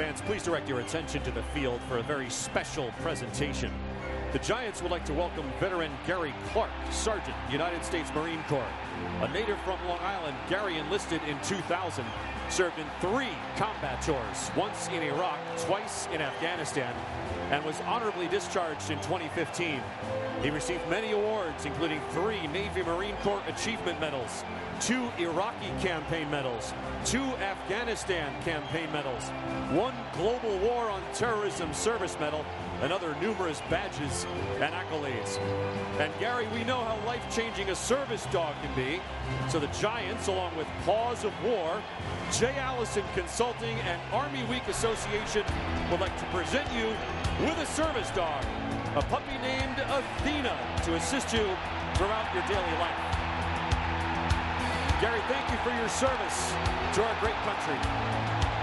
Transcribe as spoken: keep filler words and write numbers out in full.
Fans, please direct your attention to the field for a very special presentation. The Giants would like to welcome veteran Gary Clark, Sergeant, United States Marine Corps. A native from Long Island, Gary enlisted in two thousand, served in three combat tours, once in Iraq, twice in Afghanistan, and was honorably discharged in twenty fifteen. He received many awards, including three Navy Marine Corps Achievement Medals, two Iraqi Campaign Medals, two Afghanistan Campaign Medals, one Global War on Terrorism Service Medal, and other numerous badges and accolades. And Gary, we know how life-changing a service dog can be, so the Giants, along with Paws of War, Jay Allison Consulting, and Army Week Association would like to present you with a service dog, a puppy named Athena, to assist you throughout your daily life. Gary, thank you for your service to our great country.